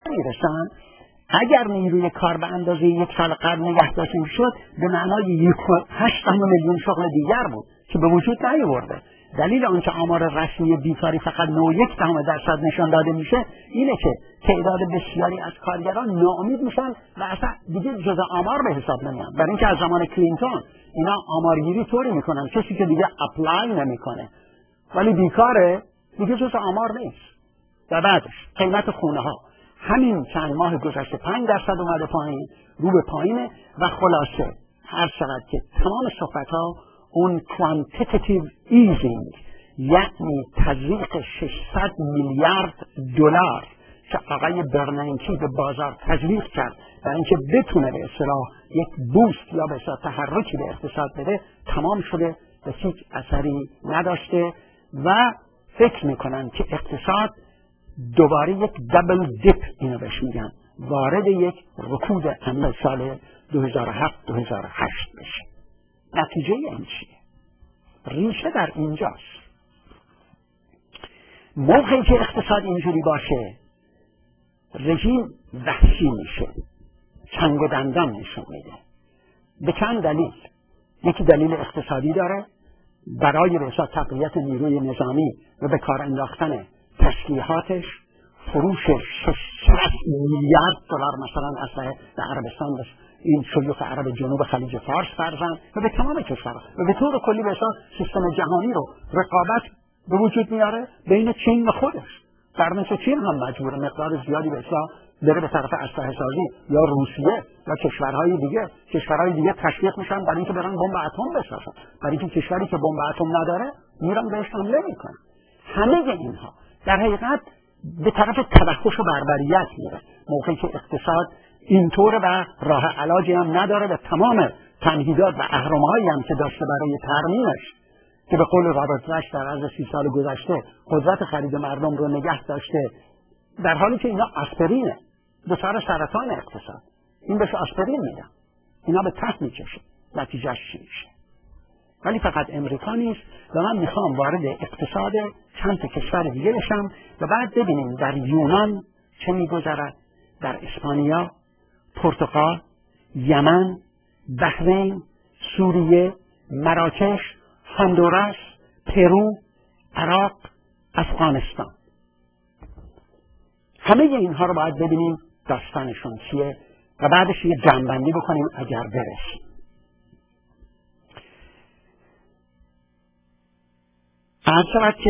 میرسن. اگر نیروی کار به اندازه 1 سال قبل نگه داشته میشد به معنای 1.8 میلیون شغل دیگر بود که به وجود نیاورده. دلیل آنکه آمار رسمی بیکاری فقط 0.1% نشان داده میشه اینه که تعداد بسیاری از کارگران ناامید میشن و اصلا دیگه جز آمار به حساب نمیان. برای اینکه از زمان کلینتون اینا آمارگیری طوری میکنن کسی که دیگه اپلای نمیکنه ولی بیکاره دیگه جز آمار نیست. و بعدش قیمت خونه ها همین چند ماه گذشته 5% اومده پایین، رو به پایینه. و خلاصه هر چقدر که تمام صحبت ها اون کوانتیتیو ایزینگ، یعنی تزریق 600 میلیارد دلار که آقای برنانکی به بازار تزریق کرد برای اینکه بتونه به اصطلاح یک بوست یا به اصطلاح تحرکی به اقتصاد بده، تمام شده و هیچ اثری نداشته و فکر میکنن که اقتصاد دوباره یک دبل دیپ، اینو بهش میگن، وارد یک رکود عمیق سال 2007-2008 بشه. نتیجه این چیه؟ ریشه در اینجاست. موقعی که اقتصاد اینجوری باشه رژیم وحشی میشه، چنگ و دندان نشون میده. به چند دلیل. یکی دلیل اقتصادی داره، برای به حساب تقویت نیروی نظامی و به کار انداختن تسلیحاتش فروش 600 میلیارد دلار مثلا اسلحه به عربستان، این شیوخ عرب جنوب خلیج فارس فرزند و به تمام کشورها و به طور کلی به حساب سیستم جهانی رو رقابت به وجود میاره بین چین و خودش. در مثل چین هم مجبور مقدار زیادی به حساب بره به طرف اسلحه سازی، یا روسیه یا کشورهای دیگه تشویق میشن برای اینکه برن بمب اتم بسازن، برای اینکه کشوری که بمب اتم نداره میرن بهش حمله میکنن. همه اینها در حقیقت به طرف توحش و بربریت میره موقعی که اقتصاد اینطور و راه علاجی هم نداره و تمام تمهیدات و اهرم‌هایی هم که داشته برای ترمیمش که به قول رابرت رش در عرض 30 سال گذشته قدرت خرید مردم رو نگه داشته، در حالی که اینا آسپرینه، دچار سرطان اقتصاد. این بهش آسپرین میدن، اینا به ته میکشه. نتیجهش چی میشه؟ ولی فقط امریکا نیست و من میخوام وارد اقتصاد چند تا کشور دیگه بشم و بعد ببینیم در یونان چه میگذرد، در اسپانیا، پرتغال، یمن، بحرین، سوریه، مراکش، هندوراس، پرو، عراق، افغانستان. همه اینها رو باید ببینیم داستانشون چیه و بعدش یه جمع‌بندی بکنیم اگر برسیم. اصلا که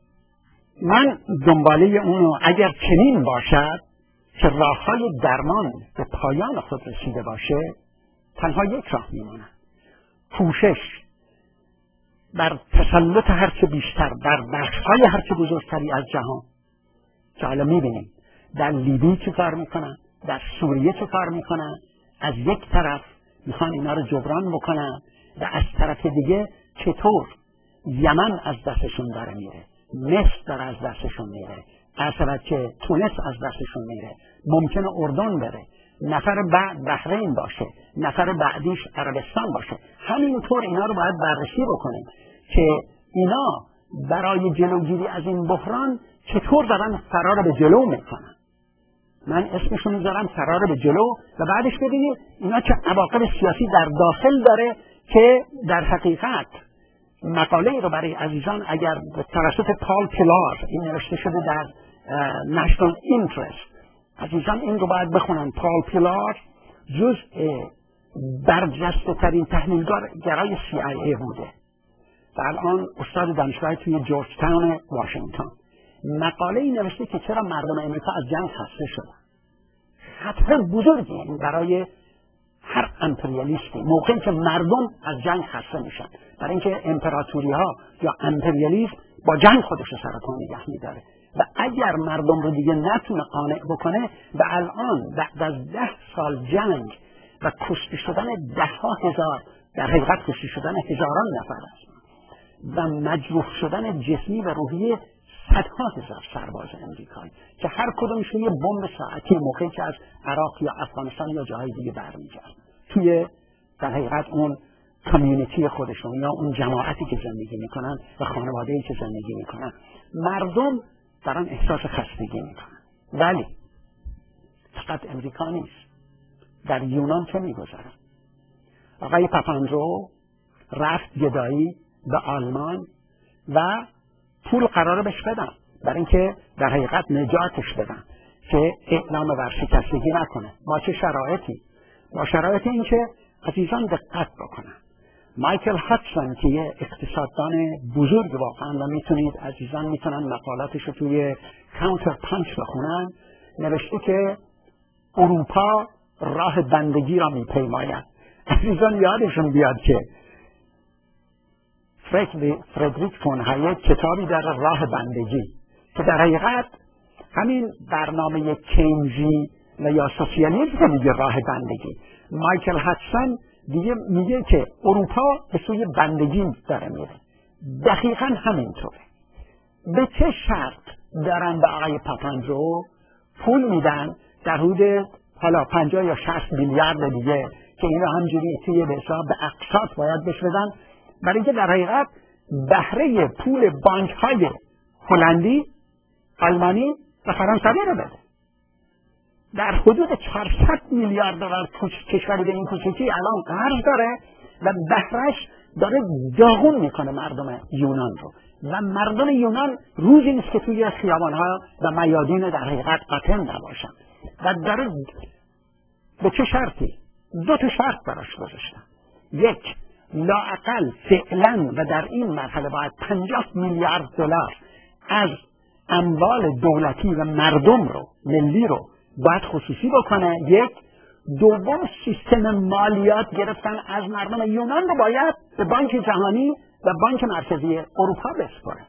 من دنباله اونو اگر چنین باشد که راههای درمان به پایان خود رسیده باشه، تنها یک راه میمونه: کوشش بر تسلط هرچه بیشتر بر بخش‌های هرچه بزرگتری از جهان که حالا میبینیم در لیبی چه کار میکنن، در سوریه چه کار میکنن. از یک طرف میخوان اینا رو جبران بکنن و از طرف دیگه چطور یمن از دستشون داره میره، مصر داره از دستشون میره، اصلا که تونس از دستشون میره، ممکنه اردن بره، نفر بعد بحرین باشه، نفر بعدیش عربستان باشه. همینطور اینا رو باید بررسی بکنیم که اینا برای جلوگیری از این بحران چطور دارن فرار به جلو میکنن. من اسمشون میذارم فرار به جلو و بعدش ببینید اینا چه عواقب سیاسی در داخل داره که در حقیقت مقاله رو برای عزیزان اگر به توسط پال پیلار این نوشته شده در نشنال اینترست، عزیزان این رو باید بخونن. پال پیلار جزء برجسته ترین تحلیلگرای CIA بوده و الان استاد دانشگاه توی جورج تاون واشنگتن. مقاله این نوشته که چرا مردم امریکا از جنگ خسته شدن. خطر بزرگی برای هر امپریالیستی موقعی که مردم از جنگ خسته میشن، برای اینکه امپراتوری ها یا امپریالیسم با جنگ خودش رو سر پا نگه میداره و اگر مردم رو دیگه نتونه قانع بکنه و الان بعد از 10 سال جنگ و کشته شدن 10,000 در حقیقت کشته شدن هزاران نفر است و مجروح شدن جسمی و روحی 100,000 سرباز امریکایی که هر کدومشون یه بمب ساعتی موقعی که از عراق یا افغانستان یا جاهای دیگه برمیگردن توی در حقیقت اون کامیونیتی خودشون یا اون جماعتی که زندگی میکنن و خانواده‌ای که زندگی میکنن، مردم دارن احساس خستگی میکنن. ولی فقط امریکا نیست، در یونان چه میگذره؟ آقای پاپاندرو رفت گدایی به آلمان و پول قراره بهش بدن برای اینکه در حقیقت نجاتش بدن که اعلام ورشکستگی نکنه. با چه شرایطی؟ با شرایط اینکه عزیزان دقت بکنن. مایکل هاتسون که یه اقتصاددان بزرگ واقعا و میتونید عزیزان میتونن مقالاتش رو توی کانتر پانچ بخونن، نوشته که اروپا راه بندگی را میپیماید. عزیزان یادشون بیاد که فردریک فون هایک کتابی در راه بندگی که در حقیقت همین برنامه کینزی و یا سوسیالیسم میگه راه بندگی. مایکل هاتسون دیگه میگه که اروپا به سوی بندگی داره میره. دقیقاً همینطوره. به چه شرط دارن به آقای پاپاندرو پول میدن در حدود حالا 50 یا 60 میلیارد دیگه که اینا همجوری توی به حساب به اقساط باید بهش بدن، برای اینکه در حقیقت بهره پول بانک های هلندی، آلمانی و فرانسوی رو بده. در حدود 400 میلیارد دلار کشور به این کوچکی الان قرض داره و بهرهش داره داغون میکنه مردم یونان رو و مردم یونان روزی نیست که توی خیابانها و میادین در حقیقت قاطع نباشن و داره به چه شرطی؟ 2 شرط براش گذاشتن. یک، لااقل فعلا و در این مرحله باید 50 میلیارد دلار از اموال دولتی و مردم رو ملی رو باید خصوصی بکنه. یک. دوم، سیستم مالیات گرفتن از مردم یونان رو باید به بانک جهانی و بانک مرکزی اروپا بسپاره.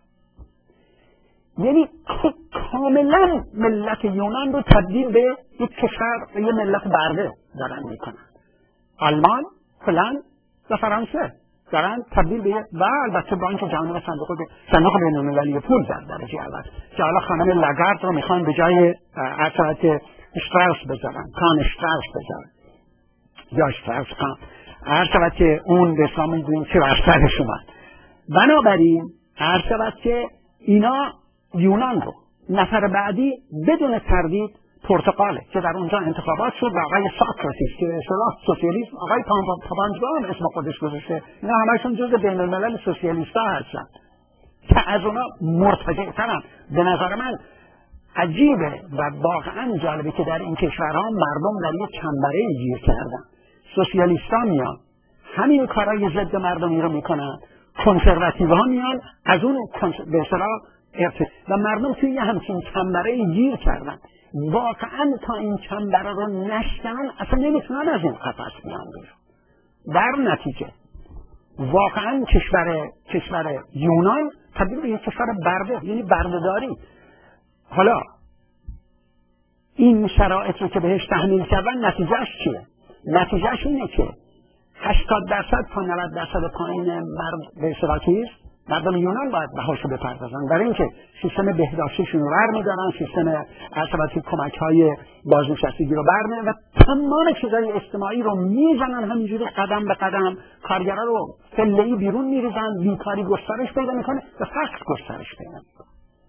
یعنی کاملا ملت یونان رو تبدیل به یک کشور و یک ملت برده دارن میکنن. آلمان، هلند و فرانسه دارن تبدیل به و البته بانک جهانی و صندوق بین‌المللی پول در درجه اول که حالا خانم لاگارد رو میخوان به جای ارتباط اشتراوس بذارن، کان اشتراوس بذارن یا اشتراوس کان، ارتباط که اون به اسلام میدونیم که برسرش اومد. بنابراین ارتباط که اینا یونان رو نفر بعدی بدون تردید پرتغاله که در اونجا انتخابات شد و آقای ساکراتیس که اصطلاح سوسیالیسم آقای پاپاندرو هم اسم خودش گذاشته، اینا همشون جزء بین الملل سوسیالیستا هستن که از اونا مرتجع‌ترن. به نظر من عجیبه و واقعا جالبه که در این کشورها مردم در یک چنبره گیر کردن. سوسیالیستا میان همین کارهای ضد مردمی رو میکنن، کنسرواتیوها میان از اون به اصطلاح و مردم توی یه همچین چنبره گیر کردن. واقعا تا این چنبره رو نشکنن اصلا نمیتونن از این قفس بیان بیرون. در نتیجه واقعا کشور یونان تبدیل به یک کشور برده، یعنی بردهداری. حالا این شرایط رو که بهش تحمیل کردن نتیجهش چیه؟ نتیجهش اینه که 80% تا 90% پایین به اصطلاح مردم یونان باید بهاشو بپردازن، برای اینکه سیستم بهداشتیشون رو برمی‌دارن، سیستم ارتباطی کمک‌های بازنشستگی رو برمی‌دارن و تمام چیزهای اجتماعی رو میزنن همینجوری قدم به قدم، کارگرا رو فله‌ای بیرون میریزن، بیکاری گسترش پیدا میکنه و فقر گسترش پیدا میکنه.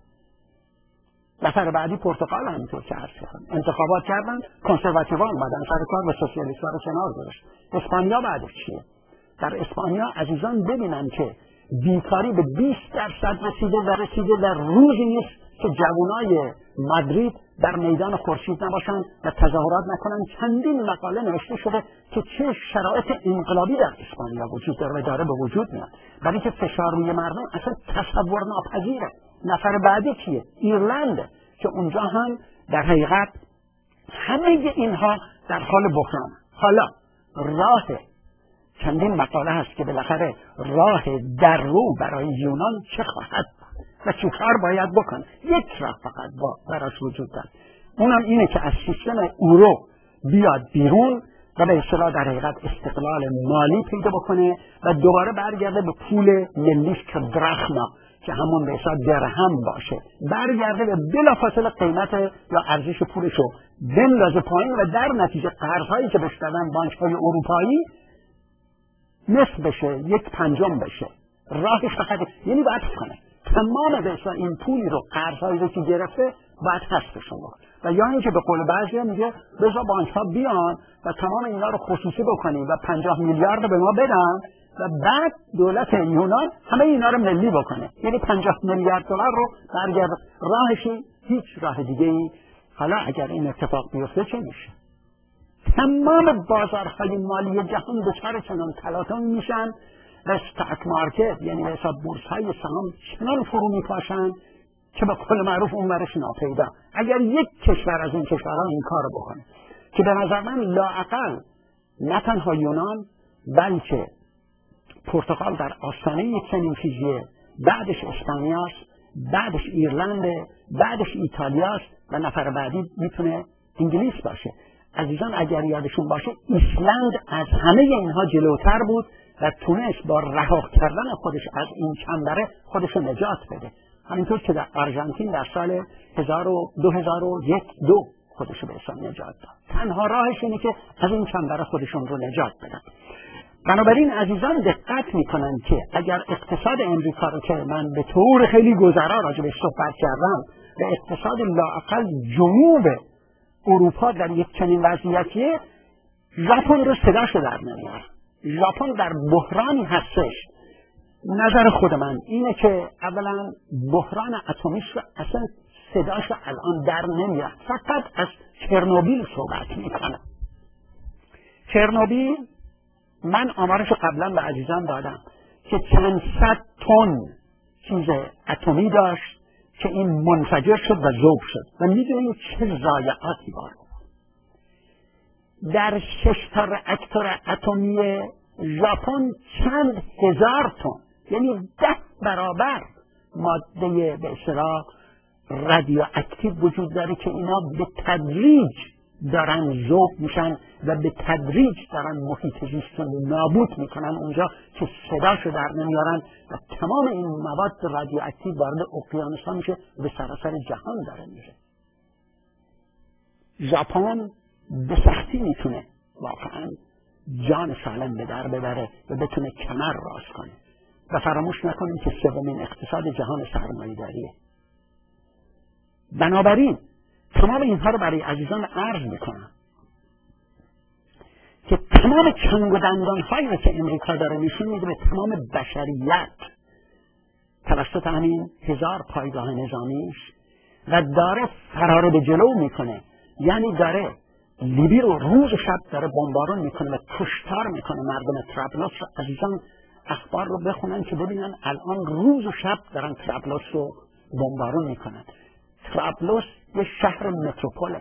نفر بعدی پرتغال همینطور که عرض کردم انتخابات کردن، کنسرواتیوها اومدن سر کار و سوسیالیست‌ها رو کنار گذاشت. اسپانیا بعدش چیه؟ در اسپانیا عزیزان ببینن که بیکاری به 20% رسیده در روزی نیست که جوانای مادرید در میدان خورشید نباشن و تظاهرات نکنن. چندین مقاله نوشته شده که چه شرایط انقلابی در اسپانیا وجود داره و داره به وجود میاد، برای که فشار روی مردم اصلا تصور ناپذیره. نفر بعدی کیه؟ ایرلند که اونجا هم در حقیقت همه اینها در حال بحران. حالا راه چندین مقاله هست که بالاخره راه در رو برای یونان چه خواهد و چه کار باید بکنه. یک راه فقط براش وجود داره، اونم اینه که از سیستم اورو بیاد بیرون و به اصطلاح در حقیقت استقلال مالی پیدا بکنه و دوباره برگرده به پول ملیش که درخما که همون به حساب درهم باشه، برگرده به بلافاصله قیمت یا ارزش پولشو بندازه پایین و در نتیجه قرض‌هایی که بهش دادن بانک‌های اروپایی نصف بشه، 1/5 بشه. راهش فقط یعنی باید کنه تمام به حساب این پولی رو قرض‌هایی رو که گرفته باید حذفشون بکنه و یا اینکه به قول بعضیا میگه بذار بانک‌ها بیان و تمام اینا رو خصوصی بکنیم و 50 میلیارد رو به ما بدن و بعد دولت یونان همه اینا رو ملی بکنه. یعنی 50 میلیارد دلار رو برگرد. راهشی هیچ راه دیگه ای. حالا اگر این اتفاق بیفته چه میشه؟ تمام بازارهای مالی جهان دچار چنان تلاطم میشن و استاک مارکت یعنی حساب بورس‌های سهام چنان فرو میپاشن که به قول معروف اون ورش ناپیدا. اگر یک کشور از این کشورها این کار رو بکنه که به نظر من لااقل نه تنها یونان بلکه پرتغال در آستانه یک چنین چیزیه، بعدش اسپانیاست، بعدش ایرلند، بعدش ایتالیاست و نفر بعدی میتونه انگلیس باشه. عزیزان اگر یادشون باشه ایسلند از همه اینها جلوتر بود و تونست با رها کردن خودش از این چنبره خودش رو نجات بده. همینطور که در آرژانتین در سال 2001 خودش رو به حساب نجات داد. تنها راهش اینه که از این چنبره خودشون رو نجات بدن. بنابراین عزیزان دقت میکنن که اگر اقتصاد امریکا رو که من به طور خیلی گذرا راجع بهش صحبت کردم و اقتصاد لااقل جنوب اروپا در یک چنین وضعیتیه، ژاپن رو صداشو در نمیاره. ژاپن در بحرانی هستش. نظر خود من اینه که اولا بحران اتمیش رو اصلا صداشو الان در نمیاره. فقط از چرنوبیل صحبت میکنه. چرنوبیل من آمارش قبلا به عزیزان دادم که چند صد تن چیز اتمی داشت که این منفجر شد و ذوب شد و میدونیم چه ضایعاتی وارد. در 6 تا راکتور اتمی ژاپن چند هزار تن، یعنی 10 برابر ماده به اصطلاح رادیواکتیو وجود داره که اینا به تدریج دارن ذوب میشن و به تدریج دارن محیط زیست رو نابود میکنن اونجا که صداشو در نمیارن و تمام این مواد رادیواکتیو وارد اقیانوس‌ها میشه و به سراسر جهان داره میشه. ژاپن به سختی میتونه واقعا جان سالم به در ببره و بتونه کمر راست کنه و فراموش نکنیم که سومین اقتصاد جهان سرمایه‌داریه. بنابراین تمام اینها رو برای عزیزان عرض میکنم که تمام چنگ و دندان‌هایی رو که امریکا داره نشون میده به تمام بشریت توسط همین 1000 پایگاه نظامیش و داره فرار به جلو میکنه. یعنی داره لیبی رو روز و شب داره بمبارون میکنه و کشتار میکنه مردم طرابلس رو. عزیزان اخبار رو بخونن که ببینن الان روز و شب دارن طرابلس رو بمبارون میکنن. طرابلس یه شهر متروپوله.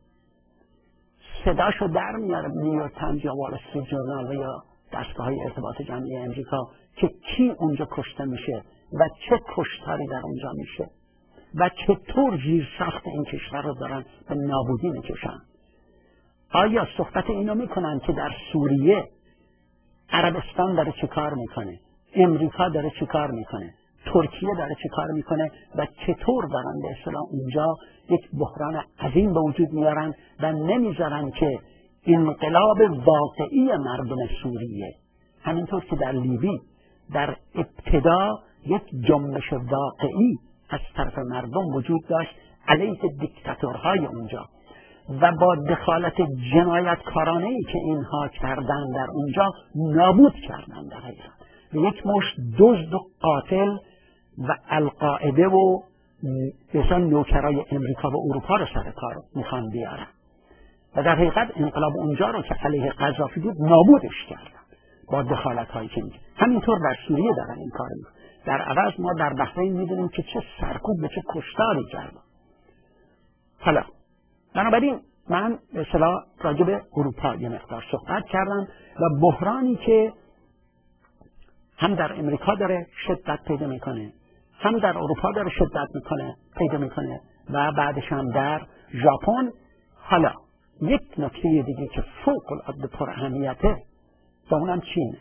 صداشو در میاره نیویورک تایمز یا وال استریت ژورنال یا دستگاه‌های ارتباط جمعی امریکا که کی اونجا کشته میشه و چه کشتاری در اونجا میشه و چطور زیر ساخت این کشور رو دارن به نابودی میکشن. آیا صحبت اینو میکنن که در سوریه عربستان داره چه کار میکنه، امریکا داره چه کار میکنه، ترکیه داره چه کار میکنه و چطور دارن به اصطلاح اونجا یک بحران عظیم به وجود میارن و نمیذارن که انقلاب واقعی مردم سوریه، همینطور که در لیبی در ابتدا یک جنبش واقعی از طرف مردم وجود داشت علیه دیکتاتورهای اونجا و با دخالت جنایتکارانه‌ای که اینها کردن در اونجا نابود کردن در حقیقت و یک مشت دزد و قاتل و القاعده و مثلا نوکرای امریکا و اروپا رو سر کار میخوان بیارن و در حقیقت انقلاب اونجا رو که علیه قذافی بود نابودش کردن با دخالت هایی که میکنن. همینطور در سوریه دارن این کار میکنن. در عوض ما در بحرین میدونیم که چه سرکوب و چه کشتاری کردن. حالا بنابراین من به اصطلاح راجع به اروپا یه مقدار صحبت کردم و بحرانی که هم در امریکا داره شدت پیدا میکنه، هم در اروپا داره شدت پیدا میکنه و بعدش هم در ژاپن. حالا یک نکته دیگه که فوق العاده پر اهمیته و اونم چینه.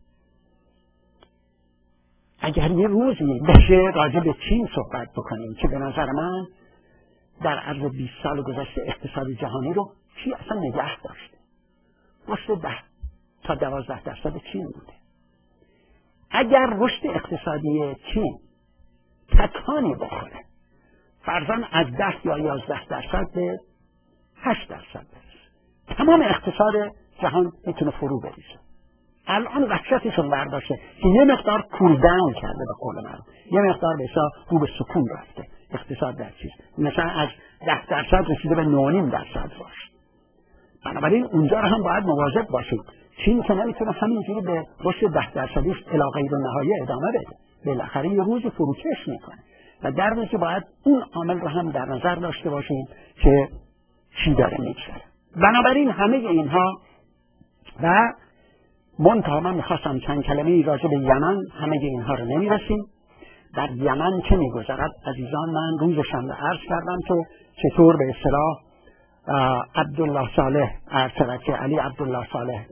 اگر یه روزی بشه راجع به چین صحبت بکنیم که به نظر من در عرض 20 سال گذشته اقتصاد جهانی رو چی اصلا نگه داشته، رشد 10 تا 12% چین بوده. اگر رشد اقتصادی چین تکانی بخوره فرضاً از 10 یا 11% به 8% برسه. تمام اقتصاد جهان میتونه فرو بریزه. الان وحشتشون برداشته که یه مقدار کول داون کرده به قول من، یه مقدار به رو به سکون رفته اقتصاد در چیز، مثلا از 10% رسیده به 9.5% باشه. بنابراین اونجا رو هم باید مواظب باشید. چین که نمیتونه همینجوری به رشد 10%ش الی غیرالنهایه ادامه بده، بالاخره یه روزی فروکش میکنه و در نتیجه باید اون عامل رو هم در نظر داشته باشیم که چی داره میگذره. بنابراین همه اینها و منتها من میخواستم چند کلمه راجع به یمن، همه اینها رو نمیرسیم. در یمن چه میگذرد عزیزان؟ من روز شنبه عرض کردم که چطور به اصطلاح عبدالله صالح ارتباطی علی عبدالله صالح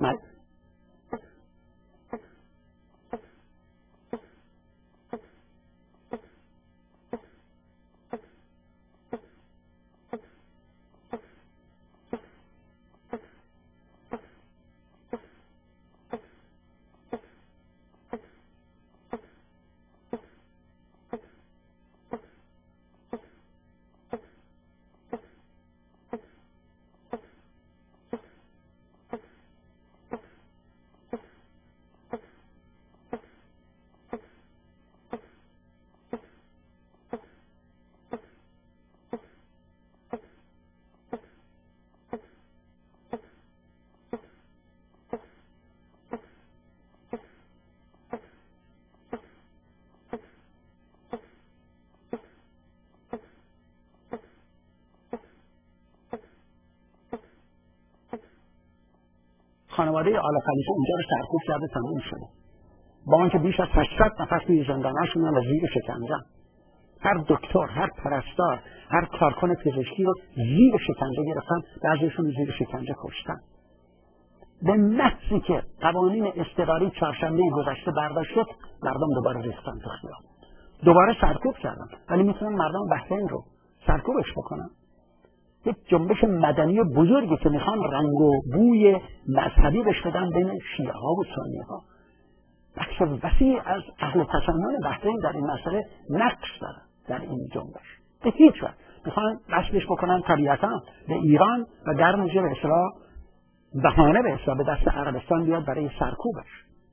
خانواده آل خلیفه اونجا رو سرکوب کرده تموم شده، با آنکه بیش از 800 نفر توی زنداناشون و زیر شکنجه، هر دکتر، هر پرستار، هر کارکن پزشکی رو زیر شکنجه گرفتن، بعضیشون زیر شکنجه کشتن. به محضی که قوانین اضطراری چهارشنبه گذشته برداشت شد، مردم دوباره ریختن تو خیابون، دوباره سرکوب کردن. ولی میتونن مردم بحرین رو سرکوبش بکنن. یک جنبش مدنی بزرگی که میخوان رنگ و بوی مذهبی بهش بدن بین شیعه ها و سنی ها. بخش وسیع از اهل تسنن بحرین در این مسئله نقش دارن در این جنبش. به هیچ وجه میخوان وصلش بکنن طبیعتا به ایران و در نتیجه به اصطلاح بهانه به اصطلاح به دست عربستان بیاد برای سرکوبش.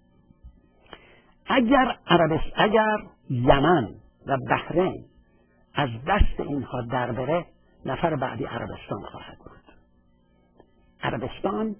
اگر یمن و بحرین از دست اینها در بره، نفر بعدی عربستان خواهد بود. عربستان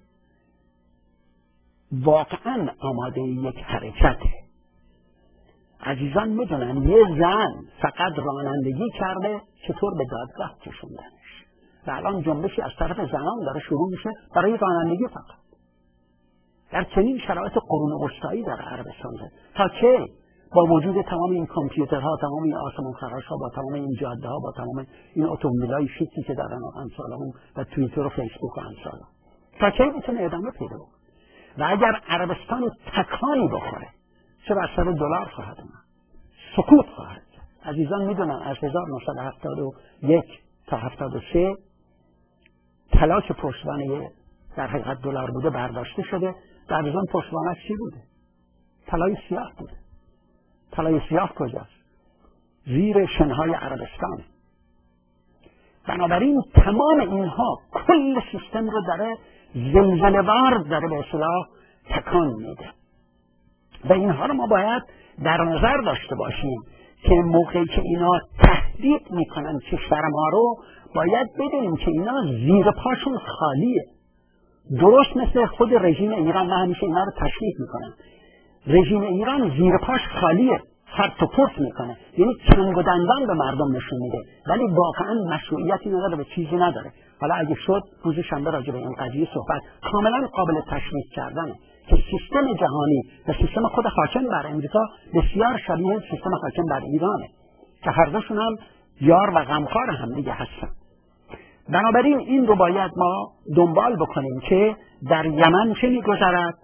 واقعا آماده یک حرکته. عزیزان میدونن یه زن فقط رانندگی کرده چطور به دادگاه کشوندنش و الان جنبشی از طرف زنان داره شروع میشه برای رانندگی فقط. در چنین شرایط قرون وسطایی در عربستان تا چه با وجود تمام این کامپیوترها، تمام این آسمان خراش‌ها، با تمام این جاده‌ها، با تمام این اتومبیل‌های شیکی که دارن امثالهم و توییتر و فیسبوک و امثالها، تا چه میتونه ادامه پیدا کنه؟ و اگر عربستان تکانی بخوره، چه بر سر دلار خواهد اومد، سقوط خواهد کرد. عزیزان میدونن از 1971 تا 73 طلا که پشتوانه در حقیقت دلار بوده برداشته شده. در عزیزان پشتوانه چی بوده؟ طلای سیاه بوده. طلای سیاه کجاست؟ زیر شنهای عربستان. بنابراین تمام اینها کل سیستم رو داره زلزله‌وار داره به اصطلاح تکان میده و اینها رو ما باید در نظر داشته باشیم که موقعی که اینا تهدید میکنن کشور ما رو، باید بدونیم که اینا زیر پاشون خالیه. درست مثل خود رژیم ایران، من همیشه اینا رو تشریح میکنم، رژیم ایران زیر پاش خالیه، خرط و پرت میکنه، یعنی چنگ و دندان به مردم نشون میده ولی واقعا مشروعیتی نداره، به چیزی نداره. حالا اگه شد روز شنبه راجع به این قضیه صحبت کاملا قابل تشریح کردنه که سیستم جهانی و سیستم خود حاکم بر امریکا بسیار شبیه سیستم حاکم بر ایرانه که هر دوشون هم یار و غمخوار هم دیگه هستن. بنابراین این رو باید ما دنبال بکنیم که در یمن چه میگذرد،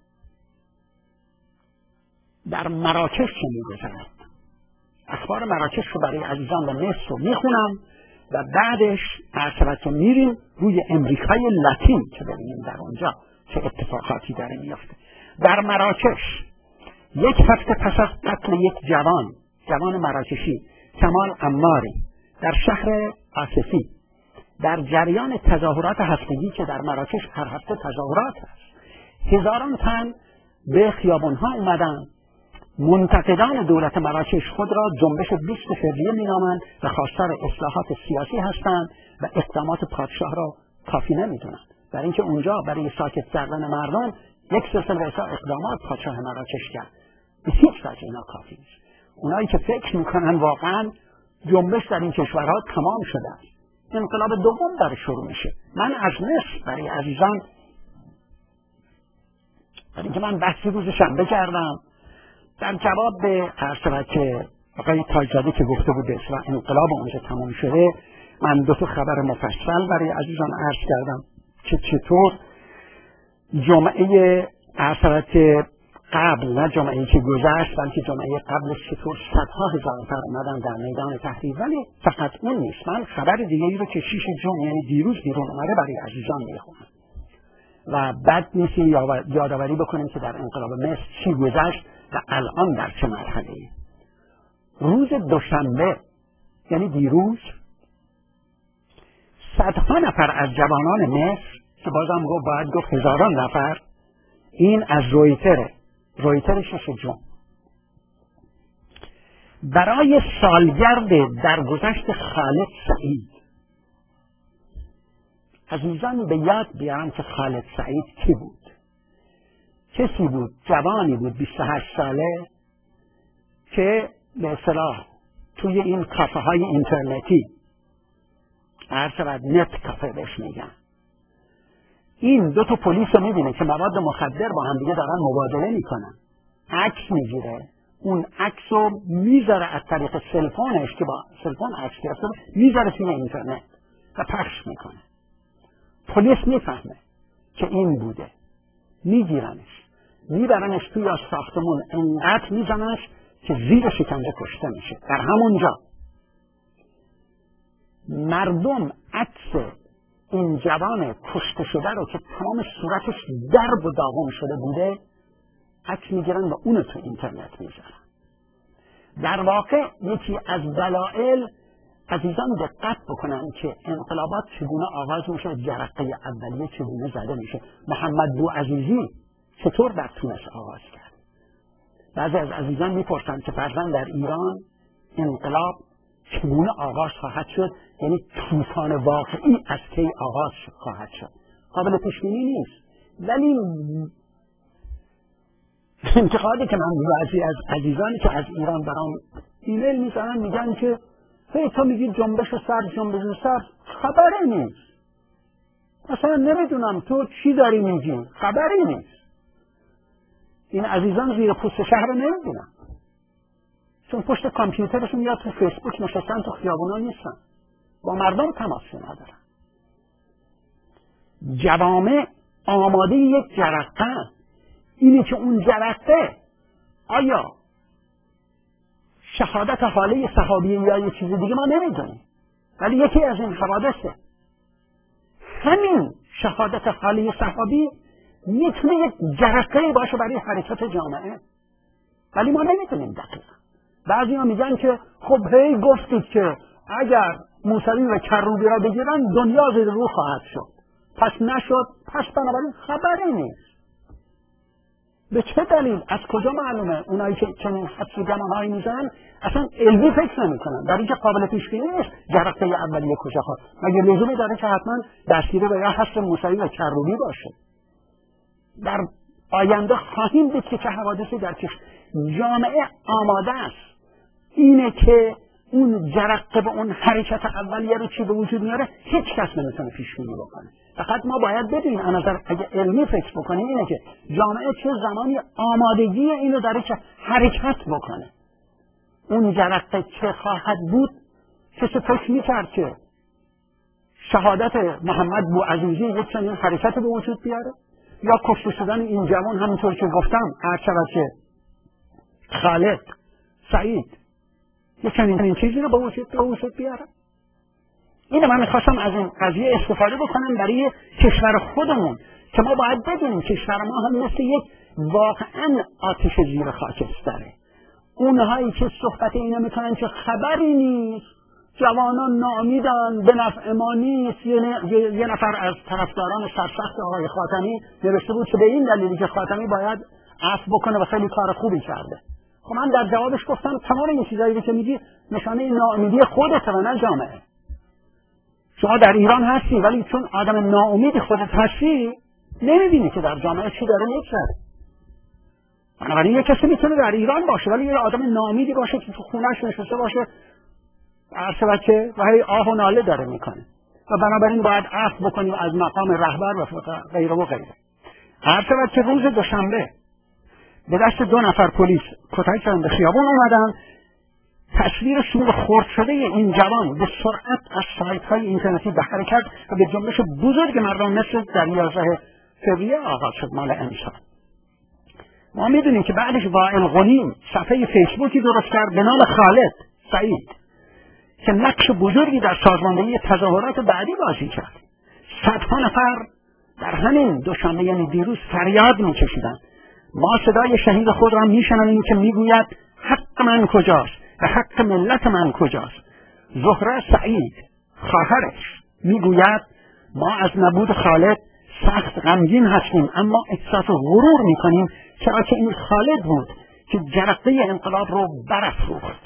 در مراکش چه میگذرد. اخبار مراکش رو برای عزیزان و مصر رو میخونم و بعدش که میریم روی امریکای لاتین که ببینیم در اونجا چه اتفاقاتی داره میفته. در مراکش یک هفته پس از قتل یک جوان مراکشی، کمال عماری، در شهر آسفی در جریان تظاهرات هفتگی که در مراکش هر هفته تظاهرات است، هزاران تن به خیابان‌ها اومدن. منتقدان دولت مراکش خود را جنبش 20 فوریه مینامند و خواستار اصلاحات سیاسی هستند و اقدامات پادشاه را کافی نمیدونند، برای اینکه اونجا برای ساکت کردن مردم یک سلسله اقدامات پادشاه مراکش کرد. به هیچ وجه اینا کافی نیست. اونایی که فکر میکنن واقعا جنبش در این کشورها تمام شده است، انقلاب دوم در شروع میشه. من از مصر برای عزیزان، برای اینکه من بحثی روز شنبه کردم در جواب به عرض که آقای تاج‌زاده که گفته بود اصلا انقلاب اونجا تمام شده، من 2 خبر مفصل برای عزیزان عرض کردم که چطور جمعه عرض قبل، نه جمعه‌ای که گذشت بلکه جمعه قبل، چطور صدها هزار نفر اومدن در میدان تحریر. ولی فقط اون نیست، من خبر دیگه ای رو که 6 جون یعنی دیروز بیرون اومده برای عزیزان میخونم و بد نیست یادآوری بکنیم که در انقلاب مصر چی گذشت و الان در چه مرحله‌ای. روز دوشنبه یعنی دیروز صدها نفر از جوانان مصر که بازم باید گفت هزاران نفر، این از رویتر 6 جون، برای سالگرد درگذشت خالد سعید، عزیزان به یاد بیارم که خالد سعید کی بود؟ کسی بود، جوانی بود 28 ساله که به اصطلاح توی این کافه های اینترنتی، نت کافه بهش میگن، این 2 پلیس رو میبینه که مواد مخدر با هم دیگه دارن مبادله میکنن، عکس میگیره، اون عکس رو میذاره از طریق سلفونش که با سلفون عکس گرفته میذاره توی اینترنت و پخش میکنه. پلیس میفهمه که این بوده، میگیرنش، میبرنش توی ساختمون، انقدر میزننش که زیر شکنجه کشته میشه. در همونجا مردم عکس این جوان کشته شده رو که تمام صورتش درب و داغون شده بوده عکس میگیرن و اونو تو اینترنت میذارن. در واقع یکی از دلایل، عزیزان دقت بکنن که انقلابات چگونه آغاز میشه، جرقه اولیه چگونه زده میشه. محمد بوعزیزی چطور در تونس آغاز کرد؟ بعضی از عزیزان میپرسن که فرضاً در ایران انقلاب چگونه آغاز خواهد شد، یعنی طوفان واقعی از کی آغاز خواهد شد. قابل پیش بینی نیست. ولی انتقادی که من بعضی از عزیزانی که از ایران برام ایمیل میزنن میگن که تو میگی جنبش سر خبری نیست، اصلا نمیدونم تو چی داری میگی، خبری نیست. این عزیزان زیر پوست شهر رو نمیدونن، چون پشت کامپیوترشون یا تو فیسبوک نشستن، تو خیابونا نیستن، با مردم تماسی ندارن. جوامع آماده یک جرقه، اینه که اون جرقه آیا شهادت حاله صحابیه یا یه چیز دیگه ما نمیدونیم، ولی یکی از این حوادثه. همین شهادت حاله صحابی میتونه یک جرقه باشه برای حرکت جامعه، ولی ما نمیدونیم دقیقا. بعضی ها میگن که خب هی گفتید که اگر موسوی و کروبی را بگیرن دنیا زیر رو خواهد شد، پس نشد، پس بنابراین خبری نیست. به چه دلیل؟ از کجا معلومه؟ اونایی که چنین حدس و گمانهایی میزنن اصلا علمی فکر نمیکنن، در اینکه قابل پیش بینی نیست جرقه اولیه کجا خواهد. مگه لزومی داره که حتما دستگیری به یا حس موسوی و کروبی باشه؟ در آینده خواهیم دید که چه حوادثی در جامعه آماده است. اینه که اون جرقه به اون حرکت اولیه رو چی به وجود میاره هیچ کس نمیتونه پیش بینی بکنه. فقط ما باید ببینیم از نظر اگه علمی فکر بکنیم اینه که جامعه چه زمانی آمادگی اینو داره که حرکت بکنه. اون جرقه چه خواهد بود؟ کسی فکر میکرد که شهادت محمد بوعزیزی یک چنین حرکت به وجود بیاره؟ یا کشته شدن این جوان همونطور که گفتم که خالد سعید یک چنین چیزی رو به وجود بیاره؟ اینه من میخواستم از این قضیه استفاده بکنم برای کشور خودمون که ما باید بدونیم کشور ما هم مثل یک واقعا آتش زیر خاکستره. اونهایی که صحبت اینو میکنن که خبری نیست، جوانان ناامیدن، به نفع ما نیست. یه نفر از طرفداران سرسخت آقای خاتمی نوشته بود که به این دلیلی که خاتمی باید عفو بکنه و خیلی کار خوبی کرده. خب من در جوابش گفتم تمام این چیزایی که میگی نشانه ناامیدی خودته و نه جامعه. شما در ایران هستی ولی چون آدم ناامیدی خودت هستی نمیبینی که در جامعه چی داره میگذره. بنابراین یه کسی میتونه در ایران باشه ولی یه آدم ناامیدی باشه که تو خونه‌اش نشسته باشه عرض که و هی آه و ناله داره میکنه و بنابراین باید عفو بکنیم از مقام رهبر و غیره و غیره. عرض که روز دوشنبه به دست 2 نفر پلیس کتک زدن، به خیابان اومدن. تصویر شور خرد شده این جوان به سرعت از سایت‌های اینترنتی به حرکت و به جنبش بزرگ مردم مثل در 11 فوریه آغاز شد مال امسال. ما میدونیم که بعدش وائل غنی صفحه فیسبوکی درست کرد به نام خالد سعید که نقش بزرگی در سازماندهی تظاهرات بعدی بازی کرد. صدها نفر در همین دوشنبه یعنی دیروز فریاد میکشیدند ما صدای شهید خود را میشنویم که میگوید حق من کجاست و حق ملت من کجاست. زهره سعید خواهرش میگوید ما از نبود خالد سخت غمگین هستیم اما احساس غرور میکنیم چرا که این خالد بود که جرقه انقلاب رو برافروخت.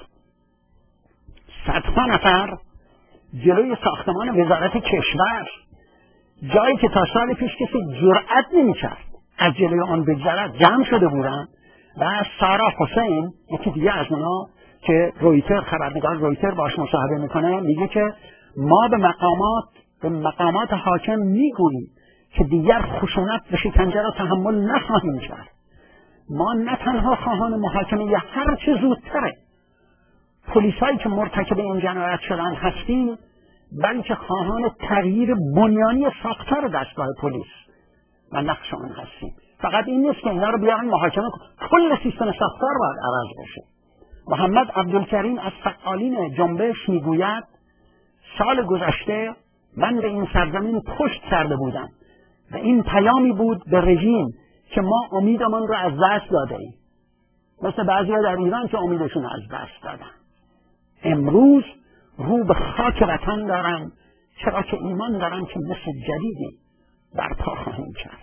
صدها نفر جلوی ساختمان وزارت کشور، جایی که تا سال پیش کسی جرأت نمی‌کرد از جلوی آن بگذرد، جمع شده بودند و سارا حسین یکی دیگه از اونا که خبرنگار رویتر باش مصاحبه میکنه میگه که ما به مقامات حاکم میگوییم که دیگر خشونت و شکنجه را تحمل نخواهیم کرد. ما نه تنها خواهان محاکمه یا هر چه زودتره پلیسایی که مرتکب این جنایت شدن هستیم بلکه خواهان تغییر بنیانی ساختار دستگاه پلیس و نقش آن هستیم. فقط این نیست که اینا رو بیارن محاکمه کنن، کل سیستم ساختار باید عوض بشه. محمد عبدالکریم از فعالین جنبش میگوید سال گذشته من به این سرزمین پشت کرده بودم و این پیامی بود به رژیم که ما امیدمان رو از دست داده ایم، مثل بعضی‌ها در ایران که امیدشون از دست دادن. امروز رو به خاک وطن دارن چرا که ایمان دارن که مثل جدیدی برپا خواهیم کرد.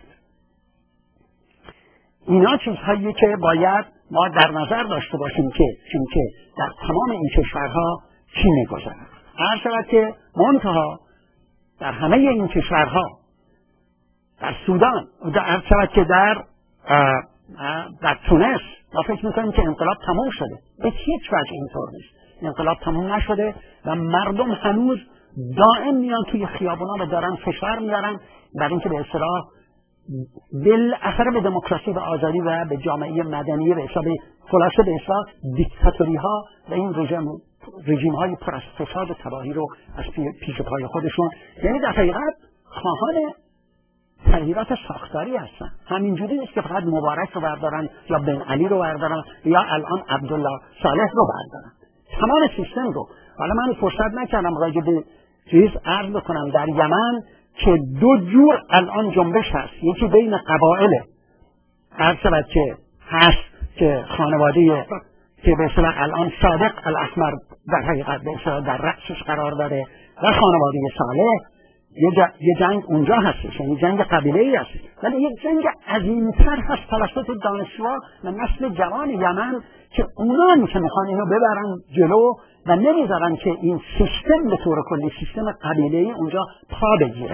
اینا چیزهایی که باید ما در نظر داشته باشیم که چون که در تمام این کشورها چی می‌گذرد. هر شود که منتها در همه این کشورها در سودان هر شود که در تونس ما فکر می‌کنیم که انقلاب تمام شده. به هیچ وجه اینطور نیست. انقلاب تمام نشده و مردم هنوز دائم میان توی خیابونا و دارن فشار میارن برای اینکه به اصطلاح بالاخره به دموکراسی و آزادی و به جامعه مدنی به حساب خلاصه به اصطلاح دیکتاتوری ها و این رژیم های پر از فساد و تباهی رو از پیش پای خودشون، یعنی در حقیقت خواهان تغییرات ساختاری هستن. همینجوری نیست که فقط مبارک رو بردارن یا بن علی رو بردارن یا الان عبدالله صالح رو بردارن، تمام سیستم رو. حالا من فرصت نکردم راجع به چیز عرض بکنم در یمن که 2 جور الان جنبش هست. یکی بین قبایل عرض شود که هست که خانواده که به اصطلاح الان صادق الاحمر در حقیقت به اصطلاح در رأسش قرار داره و خانواده صالح، یه جنگ اونجا هستش، یعنی جنگ قبیله‌ای هست، ولی یک جنگ عظیم‌تر هست توسط دانشجوها و نسل جوان یمن که اونان که میخوان اینو ببرن جلو و نمیذارن که این سیستم به طور کلی سیستم قبیله‌ای اونجا پا بگیره.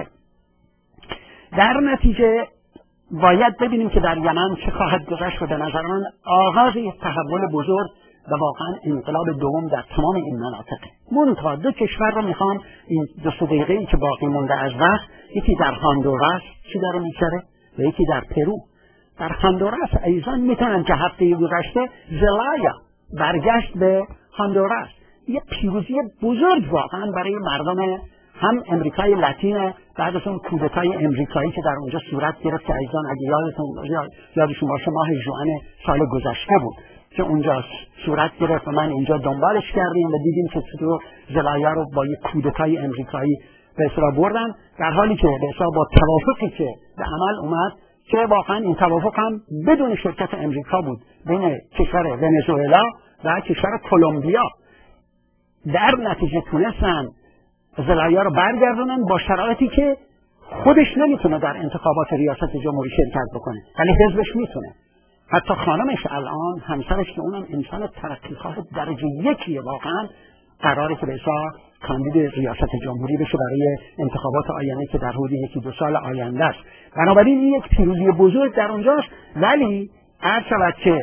در نتیجه باید ببینیم که در یمن چه خواهد گذشت و به نظر من آغاز یک تحول بزرگ و واقعا انقلاب دوم در تمام این مناطق. منتها 2 کشور رو میخوام این 2 دقیقه‌ای که باقی مونده از وقت، یکی در هاندوراس چی داره میگذره و یکی در پرو. در هاندوراس ایزان میتونن که هفته گذشته زلایا برگشت به هاندوراس، یه پیروزی بزرگ واقعا برای مردم هم امریکای لاتین بعد از اون کودتای امریکایی که در اونجا صورت گرفت که ایزان اگه یادشون باشه ماه ژوئن سال گذشته بود که اونجا صورت گرفت و من اینجا دنبالش کردیم و دیدیم که چطور زلایا رو با یک کودتای امریکایی به اصطلاح بردن، در حالی که به اصطلاح با توافقی که به عمل اومد که واقعا این توافق هم بدون شرکت امریکا بود بین کشور ونزوئلا و کشور کلمبیا. در نتیجه تونستن زلایا رو برگردونن با شرایطی که خودش نمیتونه در انتخابات ریاست جمهوری شرکت بکنه ولی حزبش میتونه. حتی خانمش الان همسرش که اونم انسان ترقیخواه درجه یکیه، واقعا قراره که به اصطلاح کاندید ریاست جمهوری بشه برای انتخابات آینده که در حدود 1-2 سال آینده است. بنابراین این یک پیروزی بزرگ در اونجاست. ولی عرض شود که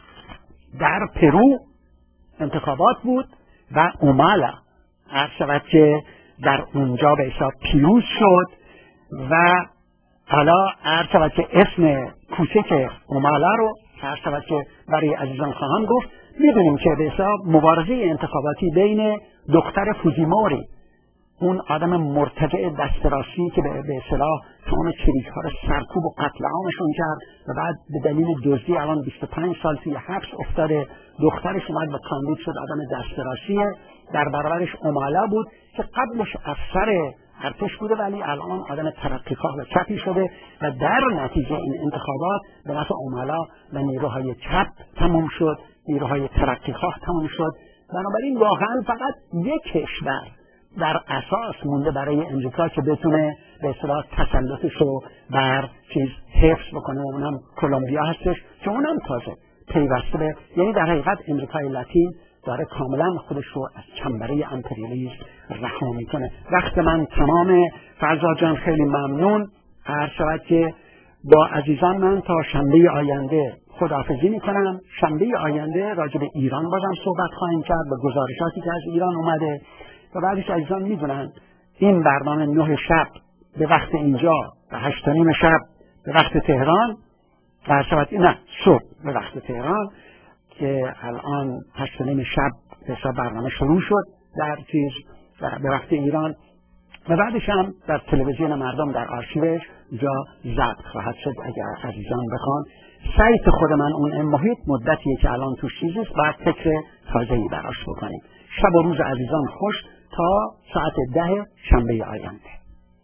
در پرو انتخابات بود و اومالا عرض شود که در اونجا به اصطلاح پیروز شد و حالا عرض شود که اسم کوچک اومالا رو عرض شود که برای عزیزان خواهم گفت. میدونیم که به اصطلاح مبارزه انتخاباتی بین دختر فوجیموری، اون آدم مرتجع دسترسی که به اصطلاح تمام کلیک‌ها رو سرکوب و قتل عامشون کرد و بعد به دلیل دزدی الان 25 سال توی حبس افتاده، دخترش اومد و کاندید شد، آدم دسترسیه. در برابرش اومالا بود که قبلش افسر ارتش بوده ولی الان آدم ترقیخواه و چپی شده و در نتیجه این انتخابات به نفع اومالا و نیروهای چپ تموم شد، نیروهای ترقیخواه تموم شد. بنابراین واقعا فقط یک کشور در اساس مونده برای امریکا که بتونه به اصطلاح تسلطش رو بر چیز حفظ بکنه، اونم کلمبیا هستش که اونم تازه پیوسته به، یعنی در حقیقت امریکای لاتین داره کاملا خودش رو از چنبره امپریالیسم رها میکنه. وقت من تمام. فرزاد جان خیلی ممنون. عرض شود که با عزیزان من تا شنبه آینده خداحافظی میکنم. شنبه آینده راجع به ایران بازم صحبت خواهیم کرد به گزارشاتی که از ایران اومده و بعدش عزیزان میدونن این برنامه 9 شب به وقت اینجا و 8:30 شب به وقت تهران در شود نه صبح به وقت تهران که الان 8:30 شب حساب برنامه شروع شد در چیز به وقت ایران و بعدش هم در تلویزیون مردم در آرشیوش جا ضبط خواهد شد اگر عزیزان بخوان. سایت خود من اون محیط مدتیه که الان توش چیزیست، بعد فکر تازه‌ای براش بکنیم. شب و روز عزیزان خوش تا ساعت 10 شنبه آینده.